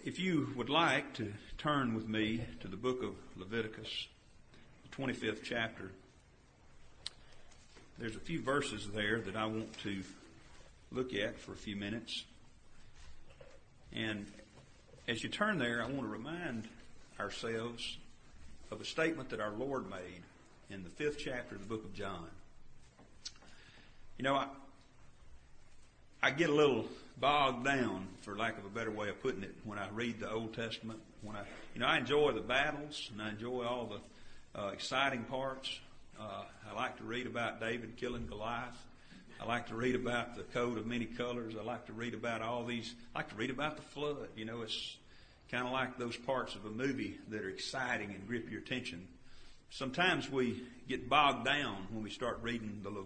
If you would like to turn with me to the book of Leviticus, the 25th chapter, there's a few verses there that I want to look at for a few minutes. And as you turn there, I want to remind ourselves of a statement that our Lord made in the 5th chapter of the book of John. You know, I get a little bogged down, for lack of a better way of putting it, when I read the Old Testament. I enjoy the battles and I enjoy all the exciting parts. I like to read about David killing Goliath. I like to read about the coat of many colors. I like to read about all these. I like to read about the flood. You know, it's kind of like those parts of a movie that are exciting and grip your attention. Sometimes we get bogged down when we start reading the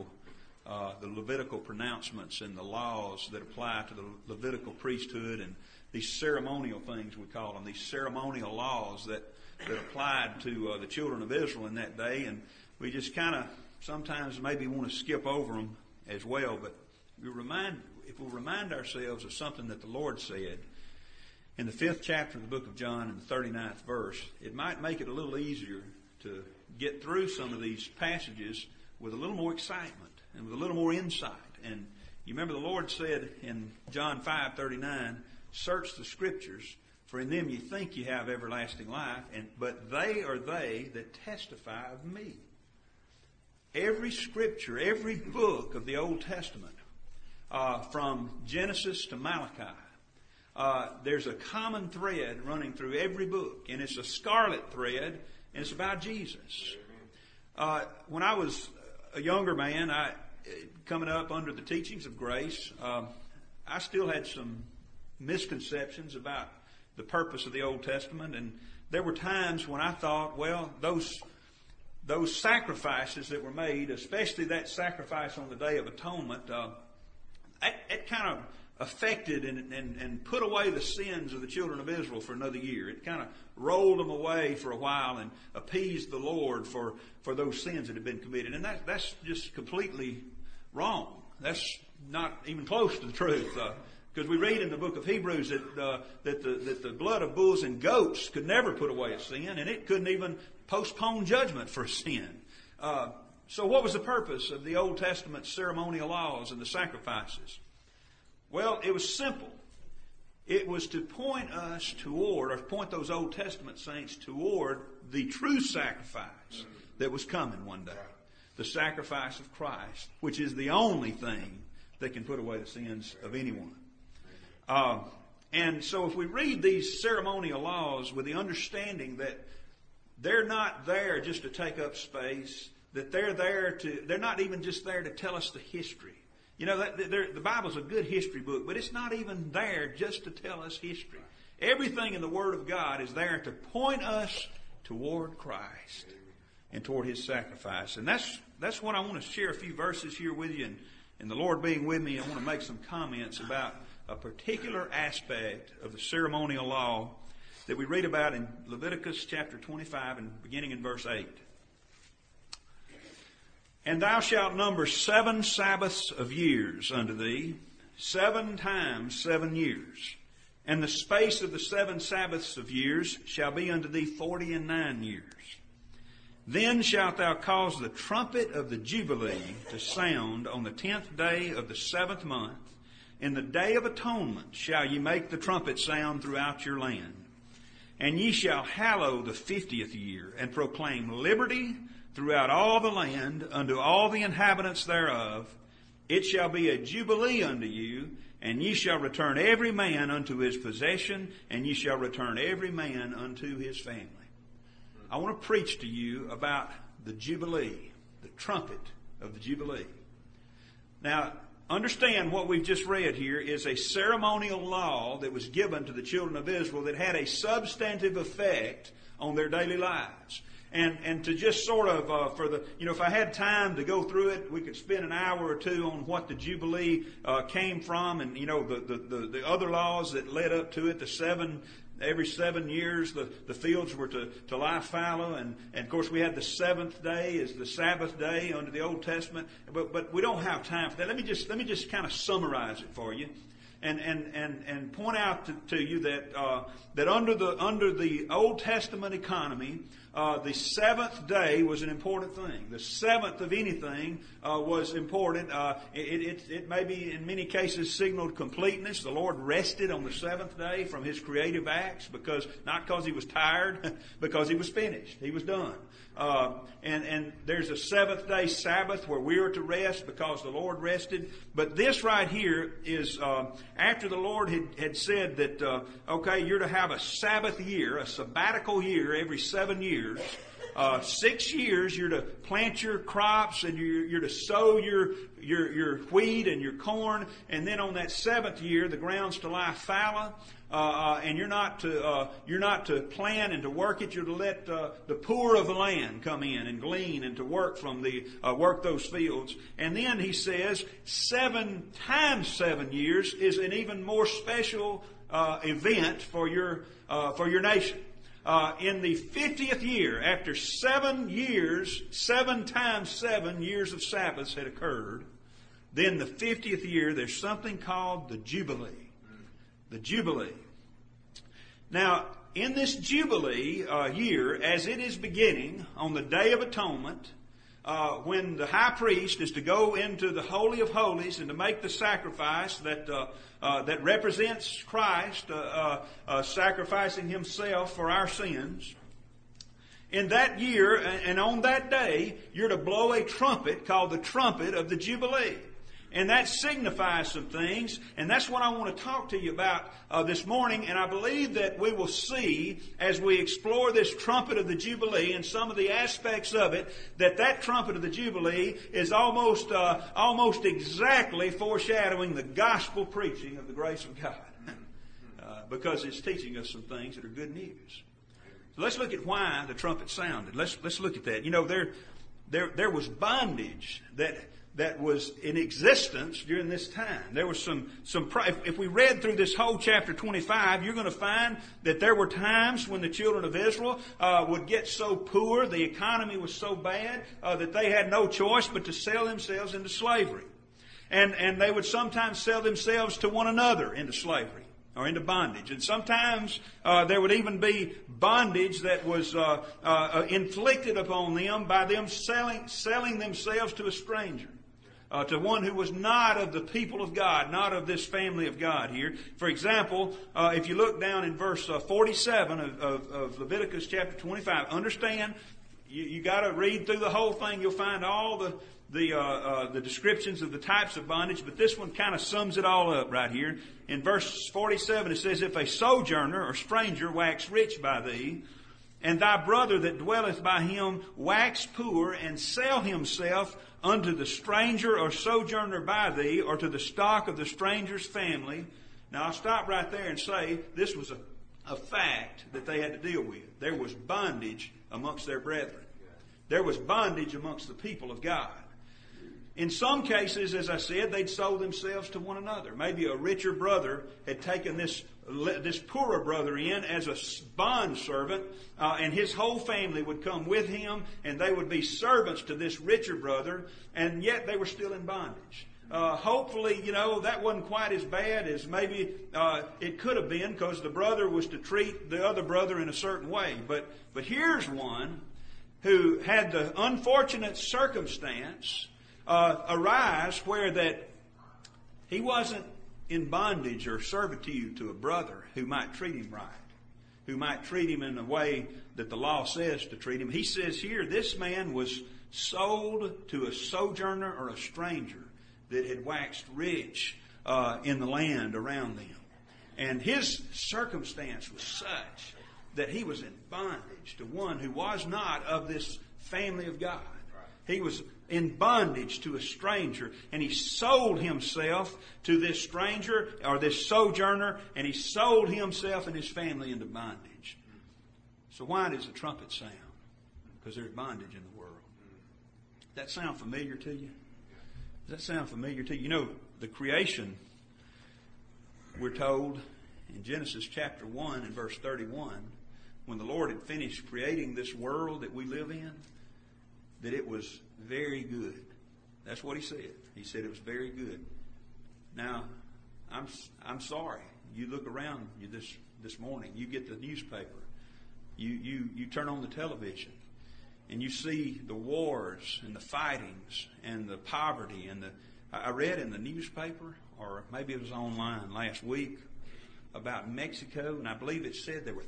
Levitical pronouncements and the laws that apply to the Levitical priesthood and these ceremonial things, we call them, these ceremonial laws that applied to the children of Israel in that day. And we just kind of sometimes maybe want to skip over them as well. But if we'll remind ourselves of something that the Lord said in the 5th chapter of the book of John and the 39th verse, it might make it a little easier to get through some of these passages with a little more excitement and with a little more insight. And you remember the Lord said in John 5:39, search the Scriptures, for in them you think you have everlasting life, but they are they that testify of me. Every Scripture, every book of the Old Testament, from Genesis to Malachi, there's a common thread running through every book, and it's a scarlet thread, and it's about Jesus. When I was a younger man, coming up under the teachings of grace, I still had some misconceptions about the purpose of the Old Testament, and there were times when I thought, well, those sacrifices that were made, especially that sacrifice on the Day of Atonement, it kind of affected and put away the sins of the children of Israel for another year. It kind of rolled them away for a while and appeased the Lord for those sins that had been committed. And that's just completely wrong. That's not even close to the truth. Because we read in the book of Hebrews that the blood of bulls and goats could never put away a sin, and it couldn't even postpone judgment for a sin. So what was the purpose of the Old Testament ceremonial laws and the sacrifices? Well, it was simple. It was to point us toward, or point those Old Testament saints toward the true sacrifice that was coming one day. The sacrifice of Christ, which is the only thing that can put away the sins of anyone. And so if we read these ceremonial laws with the understanding that they're not there just to take up space, that they're not even just there to tell us the history. You know, the Bible's a good history book, but it's not even there just to tell us history. Everything in the Word of God is there to point us toward Christ and toward His sacrifice. And that's what I want to share a few verses here with you. And the Lord being with me, I want to make some comments about a particular aspect of the ceremonial law that we read about in Leviticus chapter 25 and beginning in verse 8. And thou shalt number 7 Sabbaths of years unto thee, 7 times 7 years. And the space of the 7 Sabbaths of years shall be unto thee 49 years. Then shalt thou cause the trumpet of the Jubilee to sound on the 10th day of the 7th month. In the day of atonement shall ye make the trumpet sound throughout your land. And ye shall hallow the 50th year, and proclaim liberty throughout all the land unto all the inhabitants thereof. It shall be a jubilee unto you, and ye shall return every man unto his possession, and ye shall return every man unto his family. I want to preach to you about the jubilee, the trumpet of the jubilee. Now, understand what we've just read here is a ceremonial law that was given to the children of Israel that had a substantive effect on their daily lives. And to just sort of, if I had time to go through it, we could spend an hour or two on what the Jubilee came from, and, the other laws that led up to it, every 7 years the fields were to lie fallow, and of course we had the 7th day as the Sabbath day under the Old Testament, but we don't have time for that. Let me just kind of summarize it for you. and point out to you that under the Old Testament economy, the seventh day was an important thing. The seventh of anything was important. It may be in many cases signaled completeness. The Lord rested on the seventh day from His creative acts, not because He was tired, because He was finished. He was done. And there's a seventh day Sabbath where we are to rest because the Lord rested. But this right here is after the Lord had said that, okay, you're to have a Sabbath year, a sabbatical year every 7 years. 6 years you're to plant your crops and you're to sow your wheat and your corn, and then on that seventh year the ground's to lie fallow. And you're not to plant and to work it. You're to let the poor of the land come in and glean and to work work those fields. And then he says 7 times 7 years is an even more special event for your nation. In the 50th year, after 7 years, 7 times 7 years of Sabbaths had occurred, then the 50th year, there's something called the Jubilee. The Jubilee. Now, in this Jubilee year, as it is beginning on the Day of Atonement, when the high priest is to go into the Holy of Holies and to make the sacrifice that represents Christ sacrificing Himself for our sins, in that year and on that day, you're to blow a trumpet called the trumpet of the Jubilee. And that signifies some things, and that's what I want to talk to you about this morning. And I believe that we will see, as we explore this trumpet of the Jubilee and some of the aspects of it, that trumpet of the Jubilee is almost exactly foreshadowing the gospel preaching of the grace of God, because it's teaching us some things that are good news. So let's look at why the trumpet sounded. Let's look at that. You know, there was bondage that was in existence during this time. There was some. If we read through this whole chapter 25, you're going to find that there were times when the children of Israel would get so poor, the economy was so bad, that they had no choice but to sell themselves into slavery. And they would sometimes sell themselves to one another into slavery or into bondage. And sometimes there would even be bondage that was inflicted upon them by them selling themselves to a stranger. To one who was not of the people of God, not of this family of God here. For example, if you look down in verse 47 of Leviticus chapter 25, understand, you got to read through the whole thing. You'll find all the descriptions of the types of bondage, but this one kind of sums it all up right here. In verse 47 it says, "If a sojourner or stranger wax rich by thee, and thy brother that dwelleth by him wax poor, and sell himself unto the stranger or sojourner by thee, or to the stock of the stranger's family." Now I'll stop right there and say this was a fact that they had to deal with. There was bondage amongst their brethren. There was bondage amongst the people of God. In some cases, as I said, they'd sold themselves to one another. Maybe a richer brother had taken this poorer brother in as a bondservant, and his whole family would come with him, and they would be servants to this richer brother, and yet they were still in bondage. Hopefully, that wasn't quite as bad as maybe it could have been, because the brother was to treat the other brother in a certain way. But here's one who had the unfortunate circumstance arise where that he wasn't in bondage or servitude to a brother who might treat him right, who might treat him in a way that the law says to treat him. He says here, this man was sold to a sojourner or a stranger that had waxed rich in the land around them. And his circumstance was such that he was in bondage to one who was not of this family of God. He was in bondage to a stranger, and he sold himself to this stranger or this sojourner, and he sold himself and his family into bondage. So why does the trumpet sound? Because there's bondage in the world. Does that sound familiar to you? Does that sound familiar to you? You know, the creation, we're told in Genesis chapter 1 and verse 31, when the Lord had finished creating this world that we live in, that it was very good. That's what He said. He said it was very good. Now, I'm sorry. You look around you this morning. You get the newspaper. You turn on the television, and you see the wars and the fightings and the poverty and I read in the newspaper, or maybe it was online last week, about Mexico, and I believe it said there were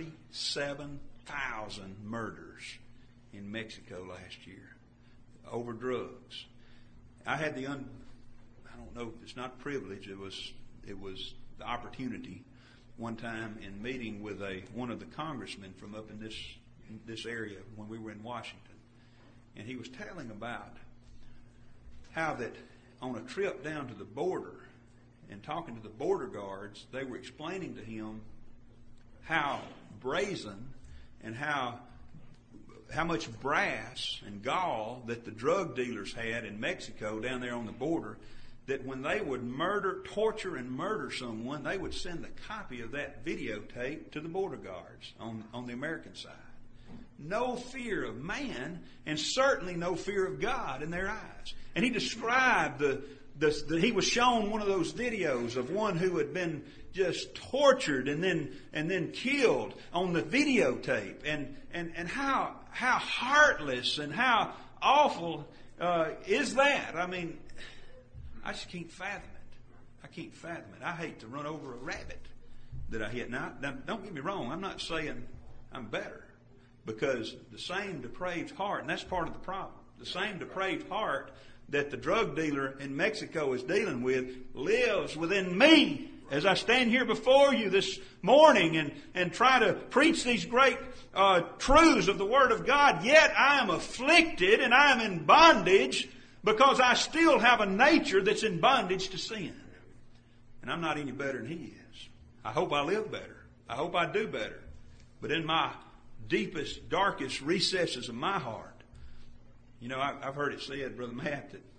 37,000 murders in Mexico last year over drugs. I had I don't know, it's not privilege, it was the opportunity one time in meeting with one of the congressmen from up in this area when we were in Washington. And he was telling about how that on a trip down to the border and talking to the border guards, they were explaining to him how brazen and how much brass and gall that the drug dealers had in Mexico down there on the border, that when they would torture and murder someone, they would send a copy of that videotape to the border guards on the American side. No fear of man, and certainly no fear of God in their eyes. And he described he was shown one of those videos of one who had been just tortured and then killed on the videotape, and how heartless and how awful is that? I mean, I just can't fathom it. I can't fathom it. I hate to run over a rabbit that I hit. Now, don't get me wrong. I'm not saying I'm better, because the same depraved heart, and that's part of the problem, the same depraved heart that the drug dealer in Mexico is dealing with lives within me as I stand here before you this morning and try to preach these great truths of the Word of God. Yet I am afflicted and I am in bondage, because I still have a nature that's in bondage to sin. And I'm not any better than he is. I hope I live better. I hope I do better. But in my deepest, darkest recesses of my heart, you know, I've heard it said, Brother Matt, that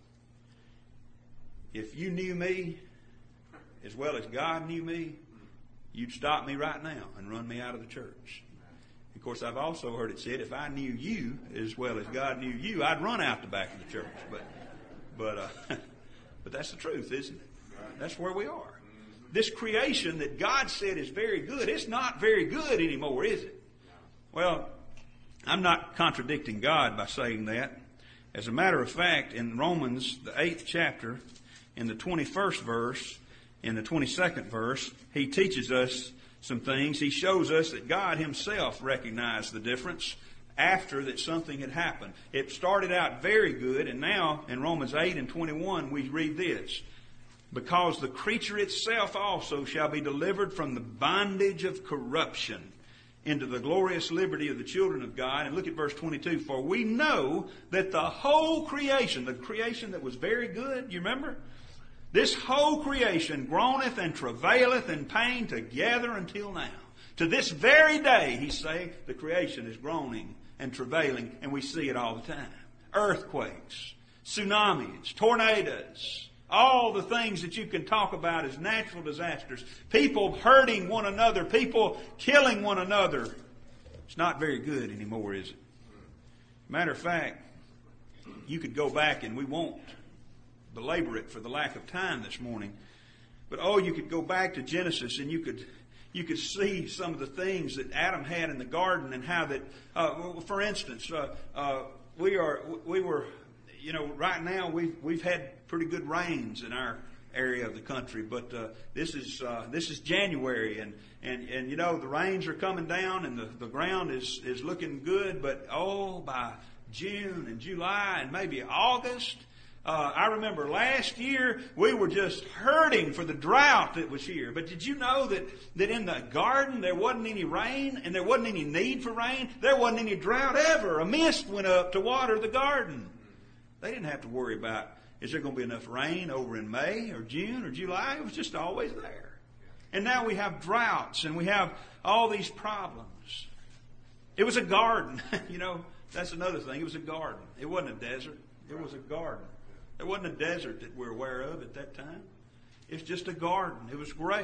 if you knew me as well as God knew me, you'd stop me right now and run me out of the church. Of course, I've also heard it said, if I knew you as well as God knew you, I'd run out the back of the church. But that's the truth, isn't it? That's where we are. This creation that God said is very good, it's not very good anymore, is it? Well, I'm not contradicting God by saying that. As a matter of fact, in Romans, the 8th chapter, in the 21st verse, in the 22nd verse, he teaches us some things. He shows us that God himself recognized the difference after that something had happened. It started out very good, and now in Romans 8 and 21 we read this: because the creature itself also shall be delivered from the bondage of corruption into the glorious liberty of the children of God. And look at verse 22. For we know that the whole creation, the creation that was very good, you remember? This whole creation groaneth and travaileth in pain together until now. To this very day, he's saying, the creation is groaning and travailing, and we see it all the time. Earthquakes, tsunamis, tornadoes, all the things that you can talk about as natural disasters. People hurting one another, people killing one another. It's not very good anymore, is it? Matter of fact, you could go back, and we won't belabor it for the lack of time this morning. But you could go back to Genesis, and you could see some of the things that Adam had in the garden, and how that, for instance, we were, you know, right now we've had pretty good rains in our area of the country, but this is January, and you know, the rains are coming down, and the ground is looking good, but by June and July and maybe August, I remember last year we were just hurting for the drought that was here. But did you know that in the garden there wasn't any rain, and there wasn't any need for rain? There wasn't any drought ever. A mist went up to water the garden. They didn't have to worry about, is there going to be enough rain over in May or June or July? It was just always there. And now we have droughts, and we have all these problems. It was a garden. You know, that's another thing. It was a garden. It wasn't a desert. It was a garden. There wasn't a desert that we're aware of at that time. It's just a garden. It was great.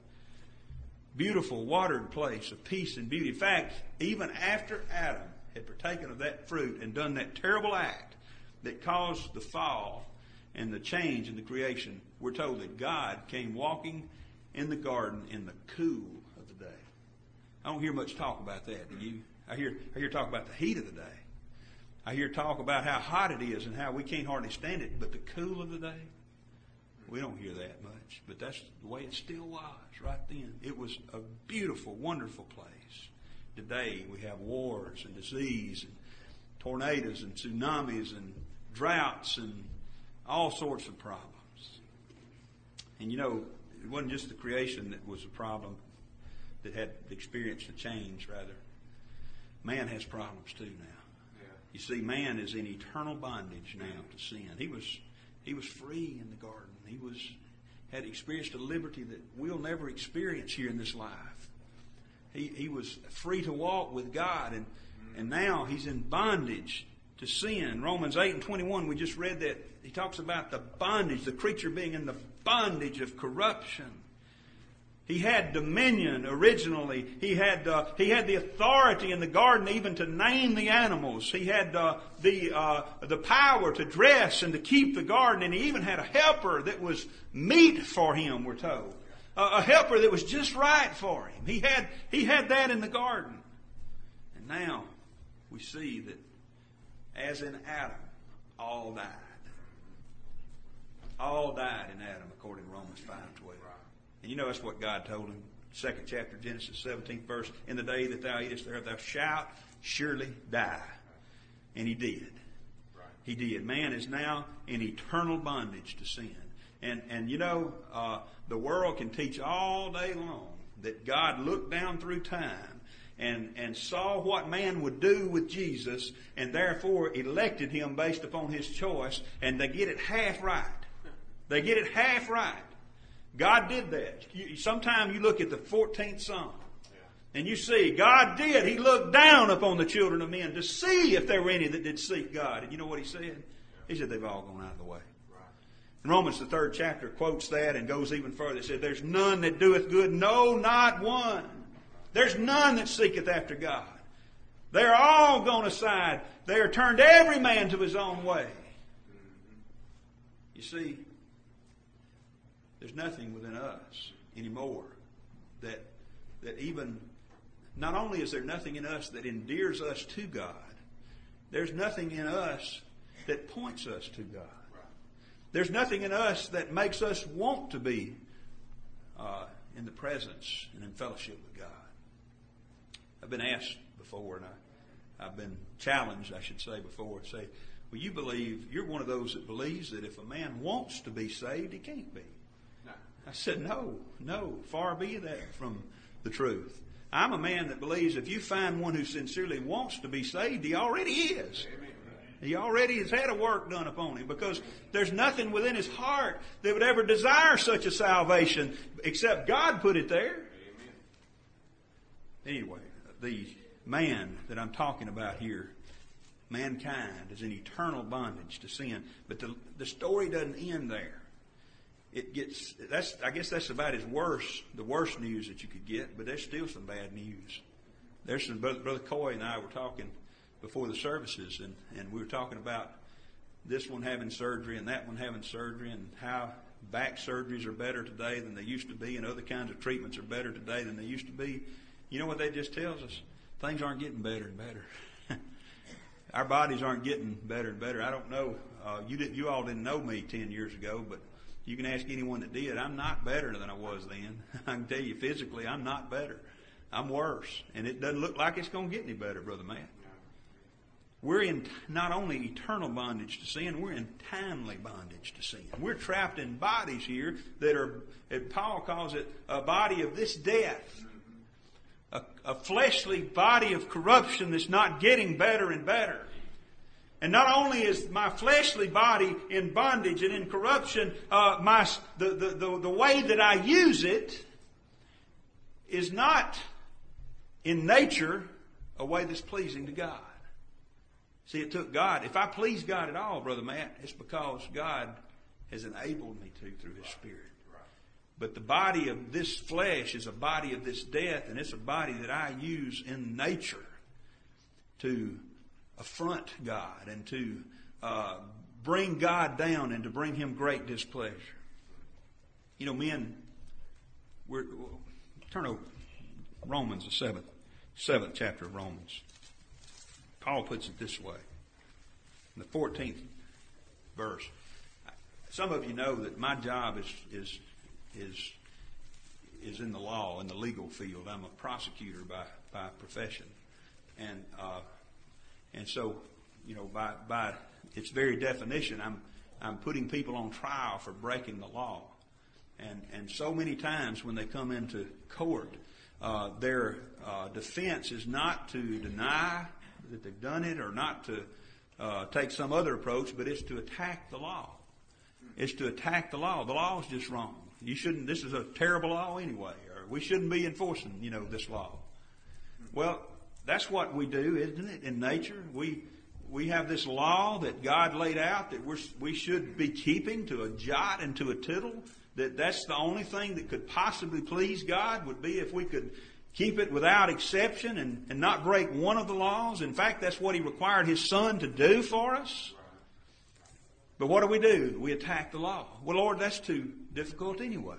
Beautiful, watered place of peace and beauty. In fact, even after Adam had partaken of that fruit and done that terrible act that caused the fall and the change in the creation, we're told that God came walking in the garden in the cool of the day. I don't hear much talk about that, do you? I hear talk about the heat of the day. I hear talk about how hot it is and how we can't hardly stand it. But the cool of the day, we don't hear that much. But that's the way it still was right then. It was a beautiful, wonderful place. Today we have wars and disease and tornadoes and tsunamis and droughts and all sorts of problems. And you know, it wasn't just the creation that was a problem that had experienced a change, rather. Man has problems too now. Yeah. You see, man is in eternal bondage now to sin. He was free in the garden. He had experienced a liberty that we'll never experience here in this life. He was free to walk with God, and now he's in bondage to sin. Romans 8:21, we just read that. He talks about the bondage, the creature being in the bondage of corruption. He had dominion originally. He had the authority in the garden even to name the animals. He had the power to dress and to keep the garden. And he even had a helper that was meet for him, we're told. A helper that was just right for him. He had that in the garden. And now we see that as in Adam, all died. All died in Adam, according to Romans 5:12. And you know that's what God told him. 2nd chapter, Genesis 17th verse. In the day that thou eatest thereof, thou shalt surely die. And he did. Right. He did. Man is now in eternal bondage to sin. And you know, the world can teach all day long that God looked down through time and saw what man would do with Jesus and therefore elected him based upon his choice, and they get it half right. They get it half right. God did that. Sometime you look at the 14th Psalm and you see God did. He looked down upon the children of men to see if there were any that did seek God. And you know what he said? He said they've all gone out of the way. And Romans, the 3rd chapter, quotes that and goes even further. It said, there's none that doeth good, no, not one. There's none that seeketh after God. They're all gone aside. They are turned every man to his own way. You see, there's nothing within us anymore that even, not only is there nothing in us that endears us to God, there's nothing in us that points us to God. There's nothing in us that makes us want to be in the presence and in fellowship with God. I've been asked before, and I've been challenged, I should say, before, say, well, you're one of those that believes that if a man wants to be saved, he can't be. I said, no, far be that from the truth. I'm a man that believes if you find one who sincerely wants to be saved, he already is. He already has had a work done upon him, because there's nothing within his heart that would ever desire such a salvation except God put it there. Anyway, the man that I'm talking about here, mankind, is in eternal bondage to sin. But the story doesn't end there. I guess that's about the worst news that you could get, but there's still some bad news. There's some, Brother Coy and I were talking before the services, and we were talking about this one having surgery and that one having surgery, and how back surgeries are better today than they used to be, and other kinds of treatments are better today than they used to be. You know what that just tells us? Things aren't getting better and better. Our bodies aren't getting better and better. I don't know. You all didn't know me 10 years ago, but you can ask anyone that did. I'm not better than I was then. I can tell you physically, I'm not better. I'm worse. And it doesn't look like it's going to get any better, Brother Matt. We're in not only eternal bondage to sin, we're in timely bondage to sin. We're trapped in bodies here that are, Paul calls it, a body of this death. A fleshly body of corruption that's not getting better and better. And not only is my fleshly body in bondage and in corruption, the way that I use it is not in nature a way that's pleasing to God. See, it took God. If I please God at all, Brother Matt, it's because God has enabled me to through His Spirit. But the body of this flesh is a body of this death, and it's a body that I use in nature to affront God and to bring God down and to bring Him great displeasure. You know, men, turn over Romans, the seventh chapter of Romans. Paul puts it this way. In the 14th verse. Some of you know that my job is in the law, in the legal field. I'm a prosecutor by profession. And so, you know, by its very definition, I'm putting people on trial for breaking the law. And so many times when they come into court, their defense is not to deny that they've done it or not to take some other approach, but it's to attack the law. It's to attack the law. The law is just wrong. You shouldn't. This is a terrible law anyway, or we shouldn't be enforcing, you know, this law. Well, that's what we do, isn't it? In nature, we have this law that God laid out that we should be keeping to a jot and to a tittle. That's the only thing that could possibly please God would be if we could keep it without exception and not break one of the laws. In fact, that's what He required His Son to do for us. But what do? We attack the law. Well, Lord, that's too difficult anyway.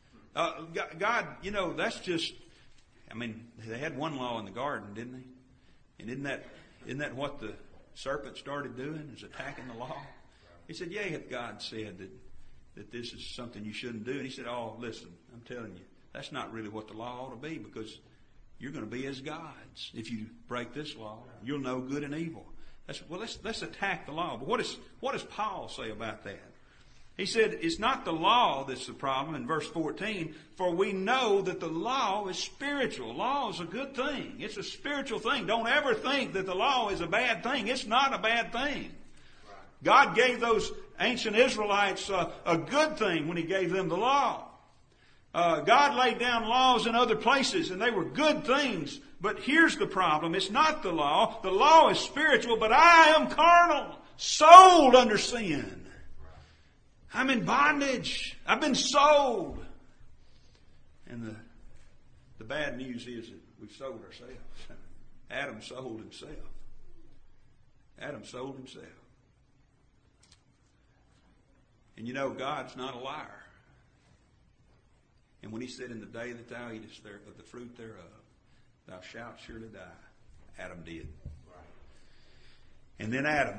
God, you know, that's just, I mean, they had one law in the garden, didn't they? And isn't that what the serpent started doing, is attacking the law? He said, yeah, God said that this is something you shouldn't do. And He said, oh, listen, I'm telling you, that's not really what the law ought to be, because you're going to be as gods if you break this law. You'll know good and evil. Let's attack the law. But what does Paul say about that? He said, it's not the law that's the problem in verse 14, for we know that the law is spiritual. Law is a good thing. It's a spiritual thing. Don't ever think that the law is a bad thing. It's not a bad thing. God gave those ancient Israelites a good thing when He gave them the law. God laid down laws in other places, and they were good things. But here's the problem. It's not the law. The law is spiritual, but I am carnal, sold under sin. I'm in bondage. I've been sold. And the bad news is that we've sold ourselves. Adam sold himself. Adam sold himself. And you know, God's not a liar. And when He said, in the day that thou eatest of the fruit thereof, thou shalt surely die, Adam did. And then Adam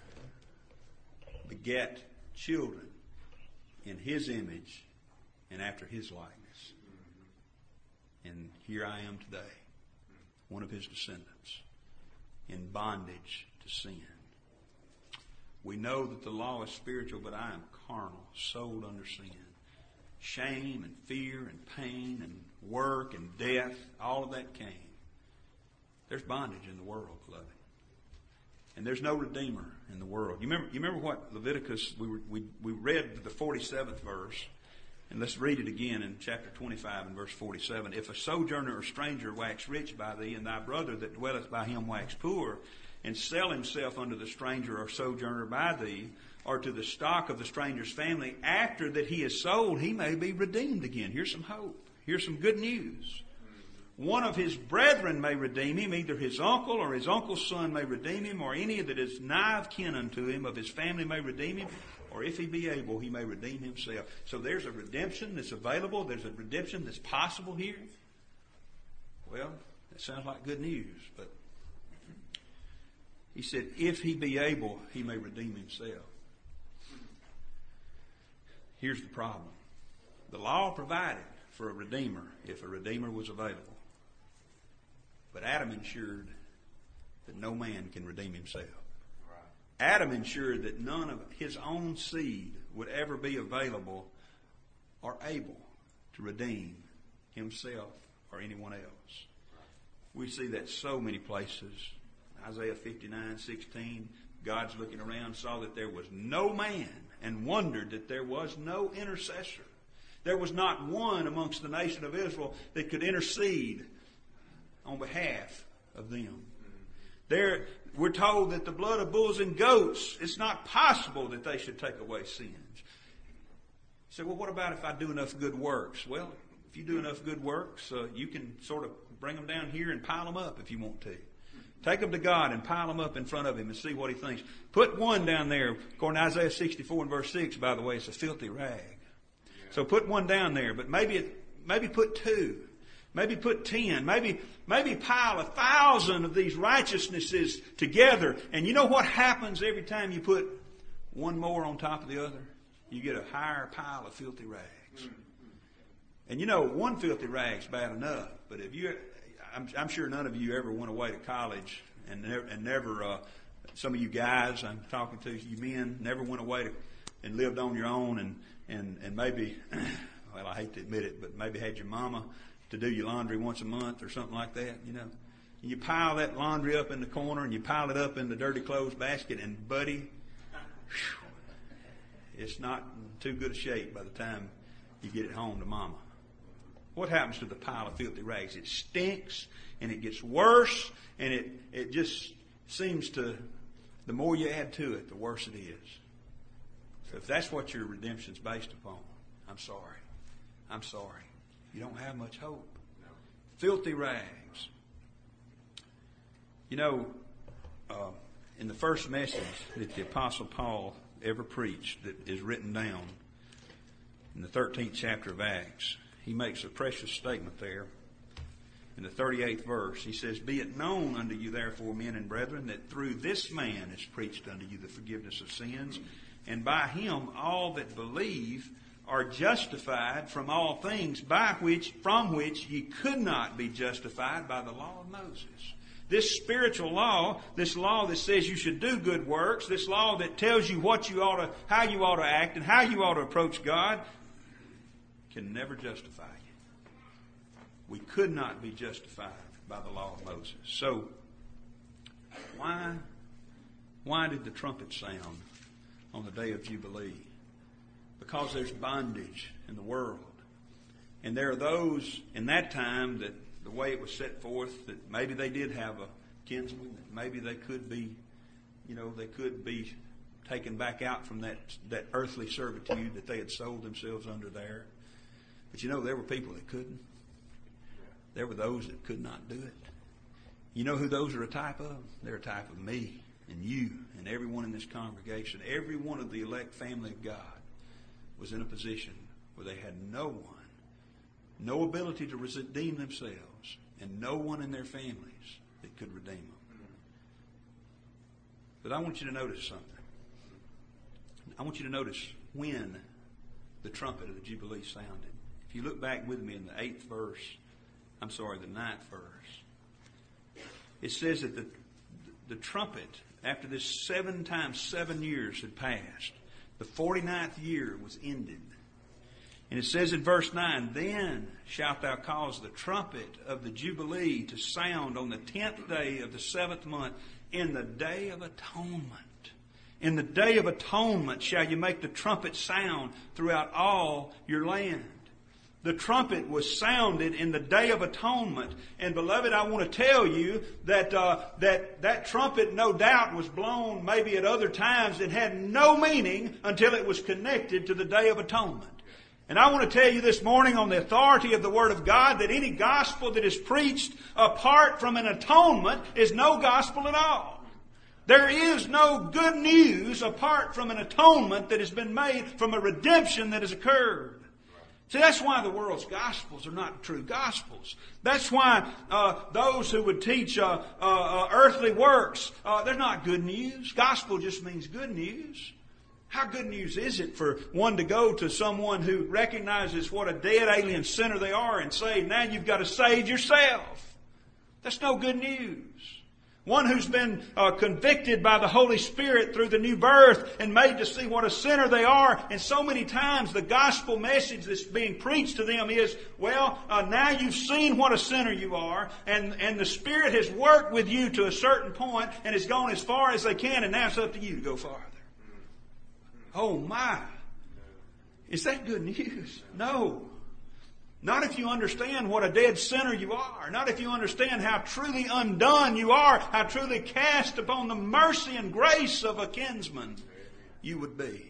begat children in his image and after his likeness. And here I am today, one of his descendants, in bondage to sin. We know that the law is spiritual, but I am carnal, sold under sin. Shame and fear and pain and work and death, all of that came. There's bondage in the world, beloved. And there's no redeemer in the world. You remember what Leviticus, we read the 47th verse, and let's read it again in chapter 25 and verse 47. If a sojourner or stranger wax rich by thee, and thy brother that dwelleth by him wax poor, and sell himself unto the stranger or sojourner by thee, or to the stock of the stranger's family, after that he is sold, he may be redeemed again. Here's some hope. Here's some good news. One of his brethren may redeem him, either his uncle or his uncle's son may redeem him, or any that is nigh of kin unto him of his family may redeem him, or if he be able, he may redeem himself. So there's a redemption that's available. There's a redemption that's possible here. Well, that sounds like good news, but He said, if he be able, he may redeem himself. Here's the problem. The law provided for a redeemer if a redeemer was available. But Adam ensured that no man can redeem himself. Adam ensured that none of his own seed would ever be available or able to redeem himself or anyone else. We see that so many places. Isaiah 59:16, God's looking around, saw that there was no man, and wondered that there was no intercessor. There was not one amongst the nation of Israel that could intercede on behalf of them. There, we're told that the blood of bulls and goats, it's not possible that they should take away sins. You say, well, what about if I do enough good works? Well, if you do enough good works, you can sort of bring them down here and pile them up if you want to. Take them to God and pile them up in front of Him and see what He thinks. Put one down there. According to Isaiah 64 and verse 6, by the way, it's a filthy rag. So put one down there, but maybe put two. Maybe put 10. Maybe pile 1,000 of these righteousnesses together. And you know what happens every time you put one more on top of the other? You get a higher pile of filthy rags. And you know, one filthy rag's bad enough. But if I'm sure none of you ever went away to college and never some of you guys I'm talking to, you men, never went away and lived on your own and maybe, well, I hate to admit it, but maybe had your mama to do your laundry once a month or something like that, you know. And you pile that laundry up in the corner and you pile it up in the dirty clothes basket, and buddy, it's not in too good a shape by the time you get it home to mama. What happens to the pile of filthy rags? It stinks and it gets worse, and it just seems to, the more you add to it, the worse it is. So if that's what your redemption's based upon, I'm sorry. I'm sorry. You don't have much hope. No. Filthy rags. You know, in the first message that the Apostle Paul ever preached that is written down in the 13th chapter of Acts, he makes a precious statement there. In the 38th verse, he says, "Be it known unto you, therefore, men and brethren, that through this man is preached unto you the forgiveness of sins, and by him all that believe are justified from all things from which ye could not be justified by the law of Moses." This spiritual law, this law that says you should do good works, this law that tells you how you ought to act and how you ought to approach God, can never justify you. We could not be justified by the law of Moses. So, why did the trumpet sound on the day of Jubilee? Because there's bondage in the world. And there are those in that time that the way it was set forth, that maybe they did have a kinsman, that maybe they could be, they could be taken back out from that earthly servitude that they had sold themselves under there. But there were people that couldn't. There were those that could not do it. You know who those are a type of? They're a type of me and you and everyone in this congregation. Every one of the elect family of God was in a position where they had no ability to redeem themselves, and no one in their families that could redeem them. But I want you to notice something. I want you to notice when the trumpet of the Jubilee sounded. If you look back with me in the 9th verse, it says that the trumpet, after this 7 times 7 years had passed, the 49th year was ended. And it says in verse 9, "Then shalt thou cause the trumpet of the Jubilee to sound on the 10th day of the 7th month, in the day of atonement. In the day of atonement shall you make the trumpet sound throughout all your land." The trumpet was sounded in the Day of Atonement. And beloved, I want to tell you that that trumpet no doubt was blown maybe at other times that had no meaning until it was connected to the Day of Atonement. And I want to tell you this morning on the authority of the Word of God that any gospel that is preached apart from an atonement is no gospel at all. There is no good news apart from an atonement that has been made, from a redemption that has occurred. See, that's why the world's gospels are not true gospels. That's why those who would teach earthly works, they're not good news. Gospel just means good news. How good news is it for one to go to someone who recognizes what a dead alien sinner they are and say, "Now you've got to save yourself"? That's no good news. One who's been convicted by the Holy Spirit through the new birth and made to see what a sinner they are. And so many times the gospel message that's being preached to them is, now you've seen what a sinner you are, and the Spirit has worked with you to a certain point and has gone as far as they can, and now it's up to you to go farther. Oh my! Is that good news? No. Not if you understand what a dead sinner you are. Not if you understand how truly undone you are. How truly cast upon the mercy and grace of a kinsman you would be.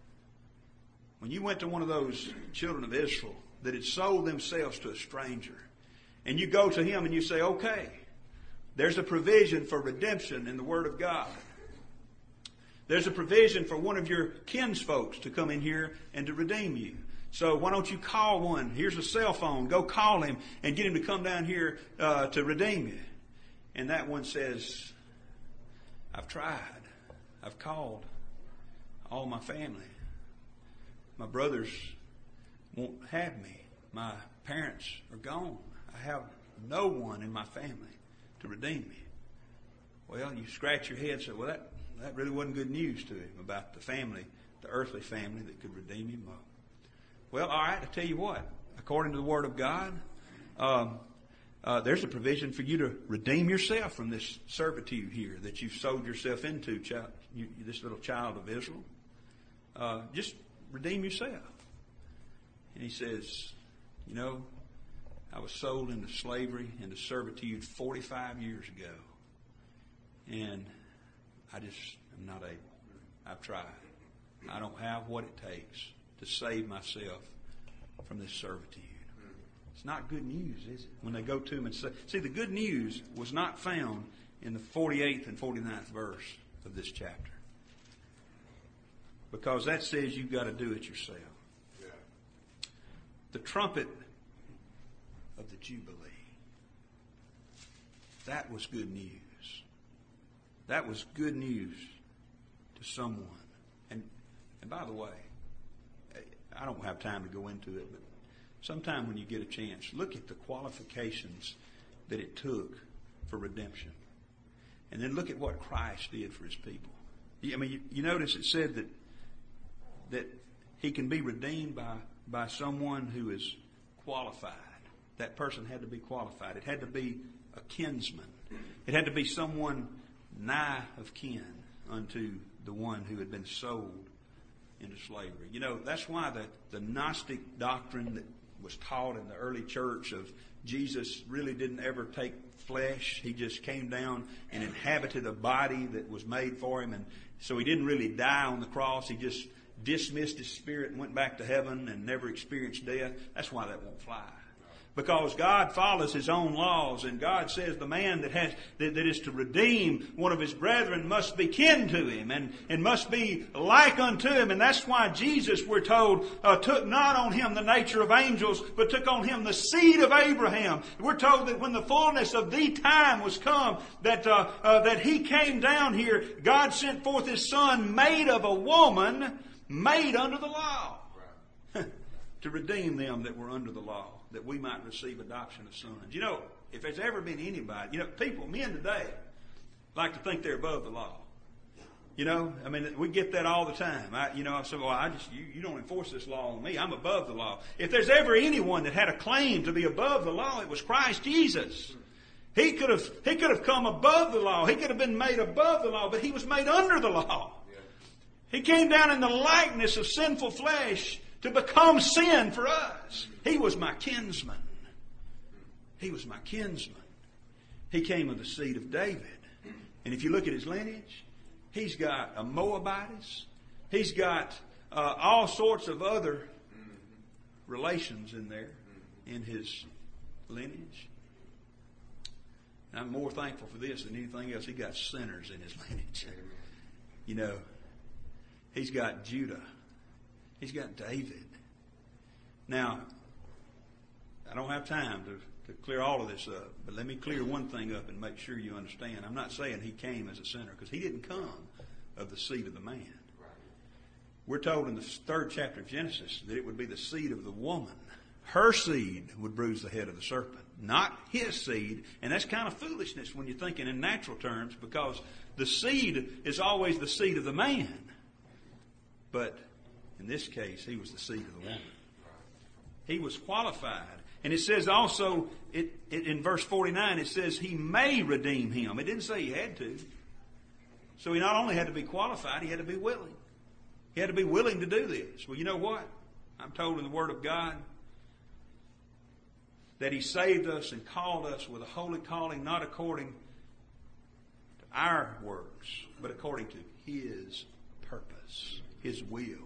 When you went to one of those children of Israel that had sold themselves to a stranger, and you go to him and you say, "Okay, There's a provision for redemption in the Word of God. There's a provision for one of your kinsfolks to come in here and to redeem you. So why don't you call one? Here's a cell phone. Go call him and get him to come down here to redeem you. And that one says, I've tried. I've called all my family. My brothers won't have me. My parents are gone. I have no one in my family to redeem me. Well, you scratch your head and say, well, that really wasn't good news to him about the family, the earthly family that could redeem him. Well, all right, I tell you what. According to the Word of God, there's a provision for you to redeem yourself from this servitude here that you've sold yourself into, this little child of Israel. Just redeem yourself. And he says, you know, I was sold into slavery, into servitude 45 years ago. And I just am not able. I've tried. I don't have what it takes to save myself from this servitude. It's not good news, is it? When they go to him and say, see, the good news was not found in the 48th and 49th verse of this chapter. Because that says you've got to do it yourself. Yeah. The trumpet of the Jubilee. That was good news. That was good news to someone. And by the way, I don't have time to go into it, but sometime when you get a chance, look at the qualifications that it took for redemption. And then look at what Christ did for his people. I mean, you notice it said that he can be redeemed by someone who is qualified. That person had to be qualified. It had to be a kinsman. It had to be someone nigh of kin unto the one who had been sold into slavery. You know, that's why the Gnostic doctrine that was taught in the early church of Jesus really didn't ever take flesh. He just came down and inhabited a body that was made for him. And so he didn't really die on the cross. He just dismissed his spirit and went back to heaven and never experienced death. That's why that won't fly. Because God follows his own laws, and God says the man that is to redeem one of his brethren must be kin to him and must be like unto him. And that's why Jesus, we're told, took not on him the nature of angels, but took on him the seed of Abraham. We're told that when the fullness of the time was come, that he came down here, God sent forth his Son, made of a woman, made under the law, to redeem them that were under the law, that we might receive adoption of sons. You know, if there's ever been anybody, you know, men today like to think they're above the law. You know, I mean, we get that all the time. I say, well, you don't enforce this law on me. I'm above the law. If there's ever anyone that had a claim to be above the law, it was Christ Jesus. He could have come above the law. He could have been made above the law, but he was made under the law. He came down in the likeness of sinful flesh to become sin for us. He was my kinsman. He was my kinsman. He came of the seed of David. And if you look at his lineage, he's got a Moabitess. He's got all sorts of other relations in there in his lineage. And I'm more thankful for this than anything else. He got sinners in his lineage. You know, he's got Judah. He's got David. Now, I don't have time to clear all of this up, but let me clear one thing up and make sure you understand. I'm not saying he came as a sinner, because he didn't come of the seed of the man. We're told in the 3rd chapter of Genesis that it would be the seed of the woman. Her seed would bruise the head of the serpent, not his seed. And that's kind of foolishness when you're thinking in natural terms, because the seed is always the seed of the man. But in this case, he was the seed of the woman. He was qualified. And it says also, in verse 49, it says he may redeem him. It didn't say he had to. So he not only had to be qualified, he had to be willing. He had to be willing to do this. Well, you know what? I'm told in the Word of God that he saved us and called us with a holy calling, not according to our works, but according to his purpose, his will.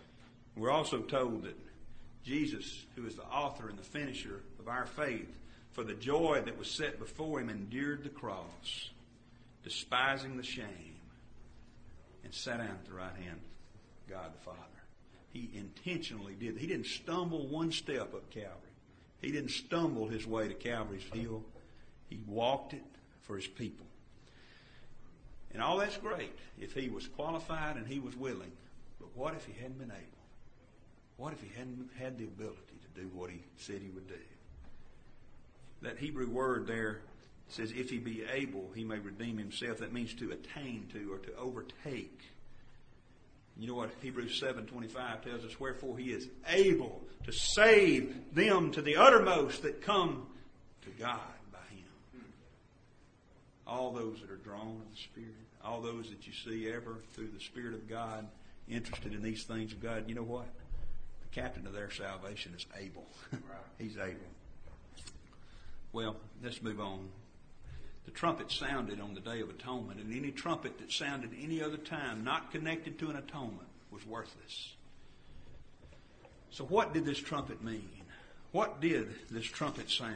We're also told that Jesus, who is the author and the finisher of our faith, for the joy that was set before him, endured the cross, despising the shame, and sat down at the right hand of God the Father. He intentionally did. He didn't stumble one step up Calvary. He didn't stumble his way to Calvary's hill. He walked it for his people. And all that's great if he was qualified and he was willing. But what if he hadn't been able? What if he hadn't had the ability to do what he said he would do? That Hebrew word there says, if he be able, he may redeem himself. That means to attain to or to overtake. You know what Hebrews 7:25 tells us? Wherefore he is able to save them to the uttermost that come to God by him. All those that are drawn of the Spirit, all those that you see ever through the Spirit of God, interested in these things of God, you know what? The captain of their salvation is able. He's able. Well, let's move on. The trumpet sounded on the Day of Atonement, and any trumpet that sounded any other time not connected to an atonement was worthless. So what did this trumpet mean? What did this trumpet sound?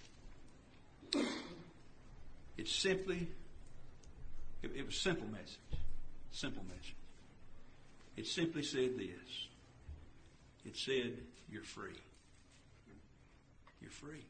It was a simple message. Simple message. It simply said this. It said, you're free. You're free.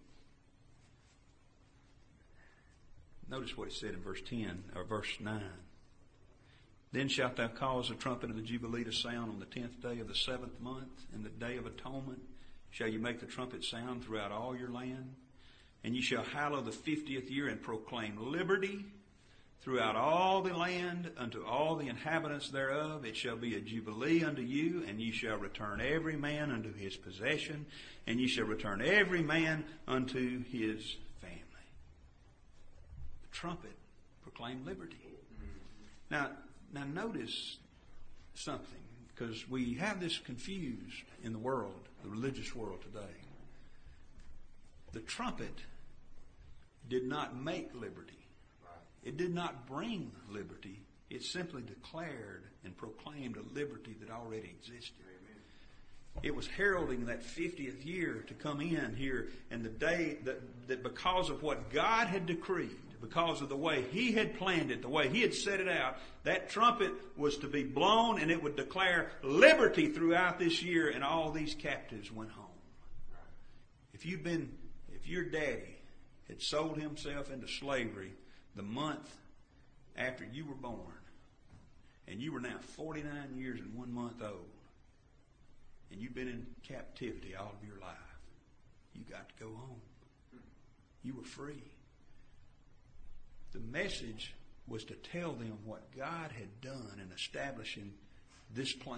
Notice what it said in verse 10, or verse 9. Then shalt thou cause the trumpet of the Jubilee to sound on the 10th day of the 7th month, and the Day of Atonement shall you make the trumpet sound throughout all your land. And ye shall hallow the 50th year, and proclaim liberty throughout all the land unto all the inhabitants thereof. It shall be a jubilee unto you, and ye shall return every man unto his possession, and ye shall return every man unto his family. The trumpet proclaimed liberty. Now notice something, because we have this confused in the world, the religious world today. The trumpet did not make liberty. It did not bring liberty. It simply declared and proclaimed a liberty that already existed. It was heralding that 50th year to come in here, and the day that because of what God had decreed, because of the way He had planned it, the way He had set it out, that trumpet was to be blown, and it would declare liberty throughout this year, and all these captives went home. If your daddy had sold himself into slavery the month after you were born, and you were now 49 years and 1 month old, and you've been in captivity all of your life, you got to go home. You were free. The message was to tell them what God had done in establishing this plan.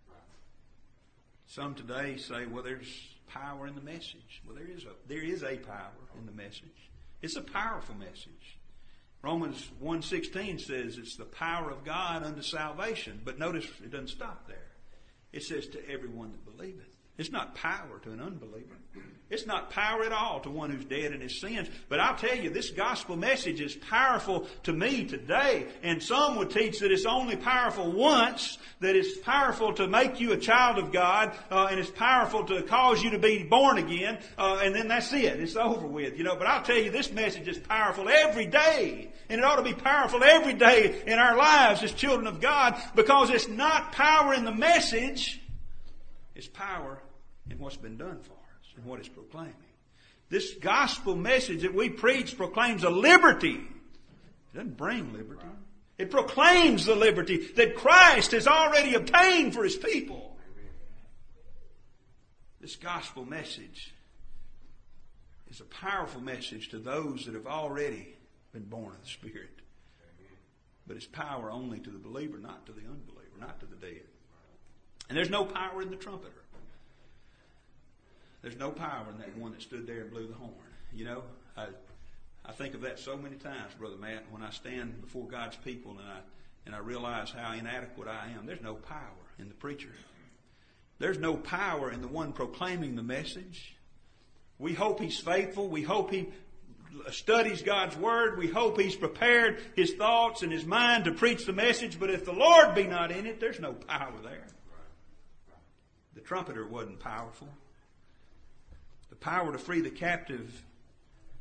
Some today say, well, there's power in the message. Well, there is a power in the message. It's a powerful message. Romans 1:16 says it's the power of God unto salvation. But notice it doesn't stop there. It says to everyone that believeth. It's not power to an unbeliever. It's not power at all to one who's dead in his sins. But I'll tell you, this gospel message is powerful to me today. And some would teach that it's only powerful once, that it's powerful to make you a child of God, and it's powerful to cause you to be born again, and then that's it. It's over with, But I'll tell you, this message is powerful every day. And it ought to be powerful every day in our lives as children of God, because it's not power in the message. It's power in what's been done for us and what it's proclaiming. This gospel message that we preach proclaims a liberty. It doesn't bring liberty. It proclaims the liberty that Christ has already obtained for His people. This gospel message is a powerful message to those that have already been born of the Spirit. But it's power only to the believer, not to the unbeliever, not to the dead. And there's no power in the trumpeter. There's no power in that one that stood there and blew the horn. I think of that so many times, Brother Matt, when I stand before God's people and I realize how inadequate I am. There's no power in the preacher. There's no power in the one proclaiming the message. We hope he's faithful. We hope he studies God's Word. We hope he's prepared his thoughts and his mind to preach the message. But if the Lord be not in it, there's no power there. The trumpeter wasn't powerful. The power to free the captive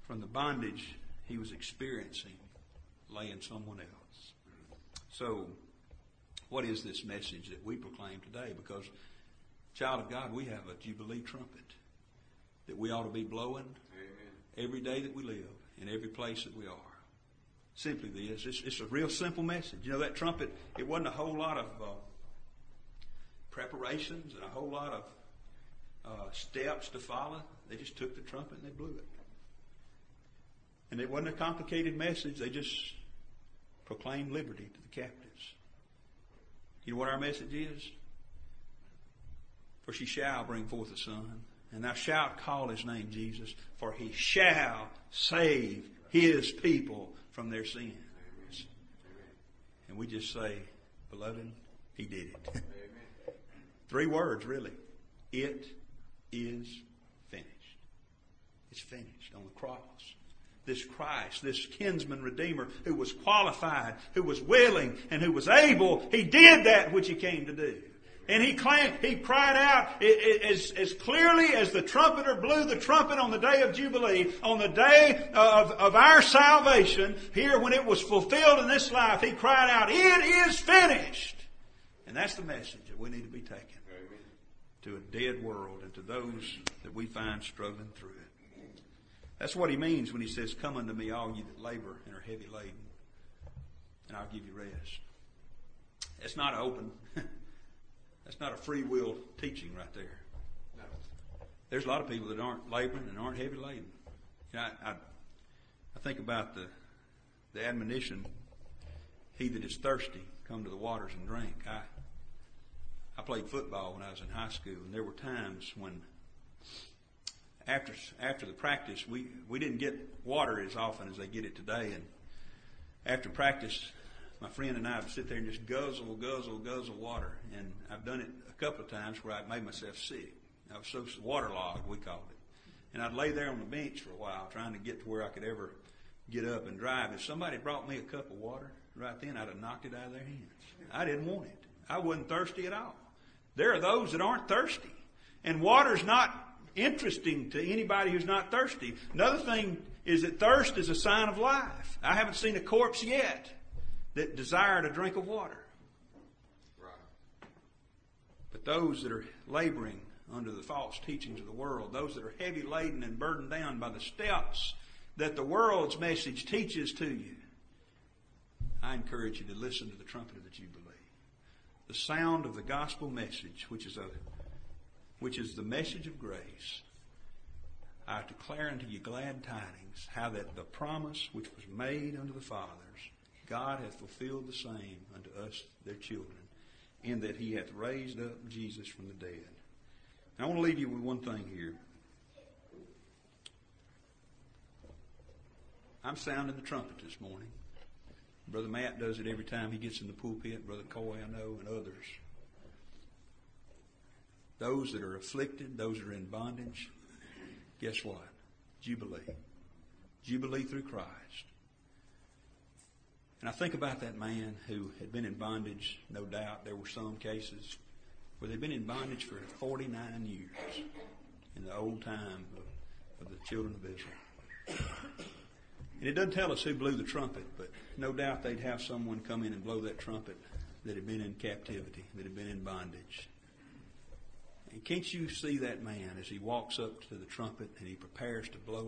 from the bondage he was experiencing laying someone else. So, what is this message that we proclaim today? Because, child of God, we have a Jubilee trumpet that we ought to be blowing every day that we live, in every place that we are. Simply this. It's a real simple message. You know, that trumpet, it wasn't a whole lot of preparations and a whole lot of steps to follow. They just took the trumpet and they blew it. And it wasn't a complicated message. They just proclaimed liberty to the captives. You know what our message is? For she shall bring forth a son, and thou shalt call his name Jesus, for he shall save his people from their sins. And we just say, beloved, he did it. 3 words, really. It is finished. It's finished on the cross. This Christ, this kinsman redeemer who was qualified, who was willing, and who was able, he did that which he came to do. And he cried out as clearly as the trumpeter blew the trumpet on the day of Jubilee, on the day of our salvation, here when it was fulfilled in this life, he cried out, it is finished. And that's the message that we need to be taking to a dead world and to those that we find struggling through it. That's what he means when he says, come unto me, all you that labor and are heavy laden, and I'll give you rest. It's not open. That's not a free will teaching right there. No. There's a lot of people that aren't laboring and aren't heavy laden. You know, I think about the admonition, he that is thirsty, come to the waters and drink. I played football when I was in high school, and there were times when after the practice, we didn't get water as often as they get it today. And after practice, my friend and I would sit there and just guzzle water. And I've done it a couple of times where I made myself sick. I was so waterlogged, we called it. And I'd lay there on the bench for a while trying to get to where I could ever get up and drive. If somebody brought me a cup of water right then, I'd have knocked it out of their hands. I didn't want it. I wasn't thirsty at all. There are those that aren't thirsty. And water's not interesting to anybody who's not thirsty. Another thing is that thirst is a sign of life. I haven't seen a corpse yet that desired a drink of water. Right. But those that are laboring under the false teachings of the world, those that are heavy laden and burdened down by the steps that the world's message teaches to you, I encourage you to listen to the trumpet of the Jubilee. The sound of the gospel message, which is the message of grace. I declare unto you glad tidings, how that the promise which was made unto the fathers, God hath fulfilled the same unto us, their children, in that he hath raised up Jesus from the dead. And I want to leave you with one thing here. I'm sounding the trumpet this morning. Brother Matt does it every time he gets in the pulpit. Brother Coy, I know, and others. Those that are afflicted, those that are in bondage, guess what? Jubilee. Jubilee through Christ. And I think about that man who had been in bondage, no doubt. There were some cases where they'd been in bondage for 49 years in the old time of the children of Israel. And it doesn't tell us who blew the trumpet, but no doubt they'd have someone come in and blow that trumpet that had been in captivity, that had been in bondage. And can't you see that man as he walks up to the trumpet and he prepares to blow